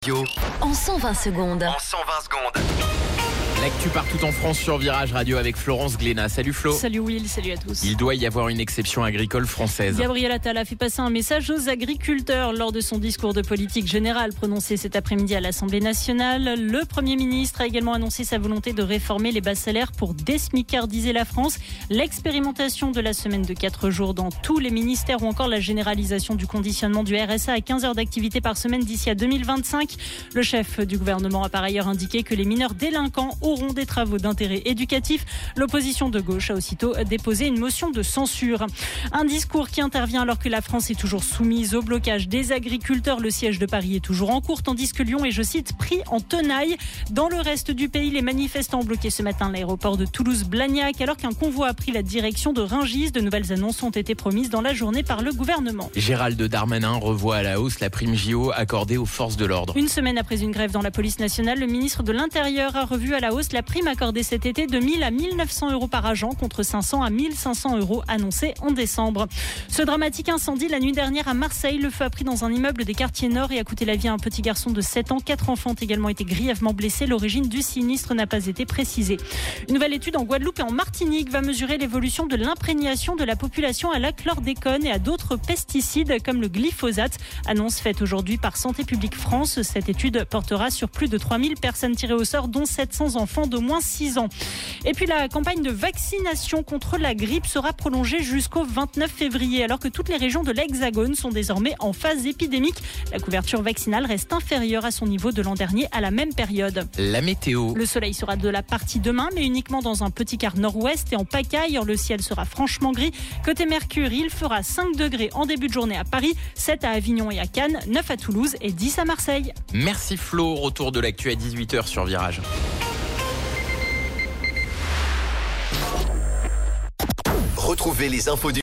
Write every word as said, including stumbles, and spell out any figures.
Yo. En cent vingt secondes. En cent vingt secondes. L'actu partout en France sur Virage Radio avec Florence Glénat. Salut Flo. Salut Will, salut à tous. Il doit y avoir une exception agricole française. Gabriel Attal a fait passer un message aux agriculteurs lors de son discours de politique générale prononcé cet après-midi à l'Assemblée nationale. Le Premier ministre a également annoncé sa volonté de réformer les bas salaires pour désmicardiser la France. L'expérimentation de la semaine de quatre jours dans tous les ministères ou encore la généralisation du conditionnement du R S A à quinze heures d'activité par semaine d'ici à deux mille vingt-cinq. Le chef du gouvernement a par ailleurs indiqué que les mineurs délinquants auront des travaux d'intérêt éducatif. L'opposition de gauche a aussitôt déposé une motion de censure. Un discours qui intervient alors que la France est toujours soumise au blocage des agriculteurs. Le siège de Paris est toujours en cours, tandis que Lyon est, je cite, pris en tenaille. Dans le reste du pays, les manifestants ont bloqué ce matin l'aéroport de Toulouse-Blagnac alors qu'un convoi a pris la direction de Rungis. De nouvelles annonces ont été promises dans la journée par le gouvernement. Gérald Darmanin revoit à la hausse la prime J O accordée aux forces de l'ordre. Une semaine après une grève dans la police nationale, le ministre de l'Intérieur a revu à la hausse la prime accordée cet été de mille à mille neuf cents euros par agent contre cinq cents à mille cinq cents euros annoncés en décembre. Ce dramatique incendie la nuit dernière à Marseille, le feu a pris dans un immeuble des quartiers nord et a coûté la vie à un petit garçon de sept ans. Quatre enfants ont également été grièvement blessés. L'origine du sinistre n'a pas été précisée. Une nouvelle étude en Guadeloupe et en Martinique va mesurer l'évolution de l'imprégnation de la population à la chlordécone et à d'autres pesticides comme le glyphosate. Annonce faite aujourd'hui par Santé publique France. Cette étude portera sur plus de trois mille personnes tirées au sort, dont sept cents enfants d'au moins six ans. Et puis la campagne de vaccination contre la grippe sera prolongée jusqu'au vingt-neuf février, alors que toutes les régions de l'Hexagone sont désormais en phase épidémique. La couverture vaccinale reste inférieure à son niveau de l'an dernier à la même période. La météo. Le soleil sera de la partie demain, mais uniquement dans un petit quart nord-ouest et en pagaille. Le ciel sera franchement gris. Côté Mercure, il fera cinq degrés en début de journée à Paris, sept à Avignon et à Cannes, neuf à Toulouse et dix à Marseille. Merci Flo. Retour de l'actu à dix-huit heures sur Virage. Retrouvez les infos du